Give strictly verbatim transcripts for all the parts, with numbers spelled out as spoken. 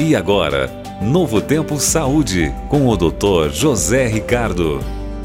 E agora, Novo Tempo Saúde, com o doutor José Ricardo.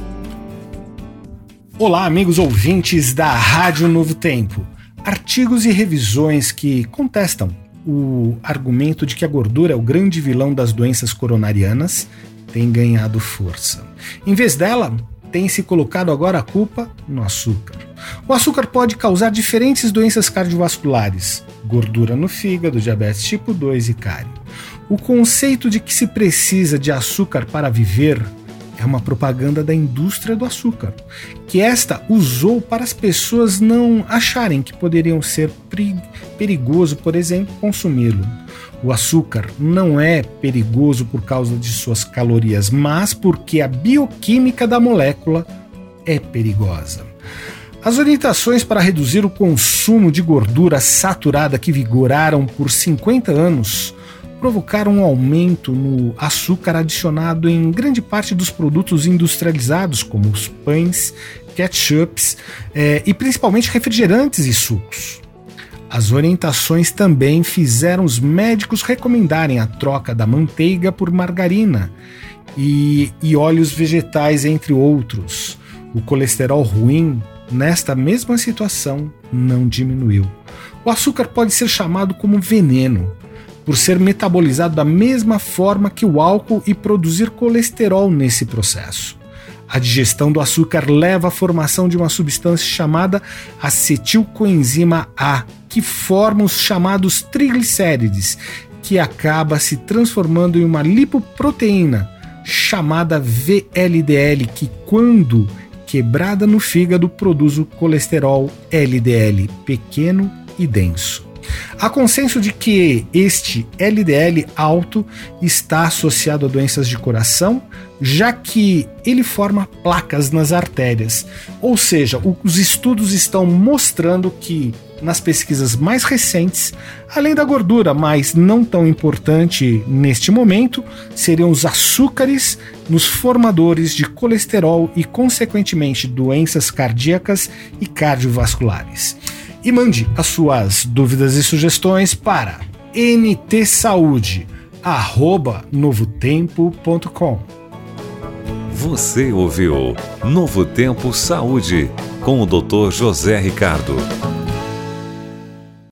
Olá, amigos ouvintes da Rádio Novo Tempo. Artigos e revisões que contestam o argumento de que a gordura é o grande vilão das doenças coronarianas têm ganhado força. Em vez dela, tem se colocado agora a culpa no açúcar. O açúcar pode causar diferentes doenças cardiovasculares, gordura no fígado, diabetes tipo dois e cárie. O conceito de que se precisa de açúcar para viver é uma propaganda da indústria do açúcar, que esta usou para as pessoas não acharem que poderiam ser perigoso, por exemplo, consumi-lo. O açúcar não é perigoso por causa de suas calorias, mas porque a bioquímica da molécula é perigosa. As orientações para reduzir o consumo de gordura saturada que vigoraram por cinquenta anos provocaram um aumento no açúcar adicionado em grande parte dos produtos industrializados, como os pães, ketchups eh, e principalmente refrigerantes e sucos. As orientações também fizeram os médicos recomendarem a troca da manteiga por margarina e, e óleos vegetais, entre outros. O colesterol ruim, nesta mesma situação, não diminuiu. O açúcar pode ser chamado como veneno, por ser metabolizado da mesma forma que o álcool e produzir colesterol nesse processo. A digestão do açúcar leva à formação de uma substância chamada acetilcoenzima A, que forma os chamados triglicérides, que acaba se transformando em uma lipoproteína chamada V L D L, que quando quebrada no fígado produz o colesterol L D L, pequeno e denso. Há consenso de que este L D L alto está associado a doenças de coração, já que ele forma placas nas artérias. Ou seja, os estudos estão mostrando que, nas pesquisas mais recentes, além da gordura, mas não tão importante neste momento, seriam os açúcares nos formadores de colesterol e, consequentemente, doenças cardíacas e cardiovasculares. E mande as suas dúvidas e sugestões para n t saúde arroba novo tempo ponto com. Você ouviu Novo Tempo Saúde, com o doutor José Ricardo.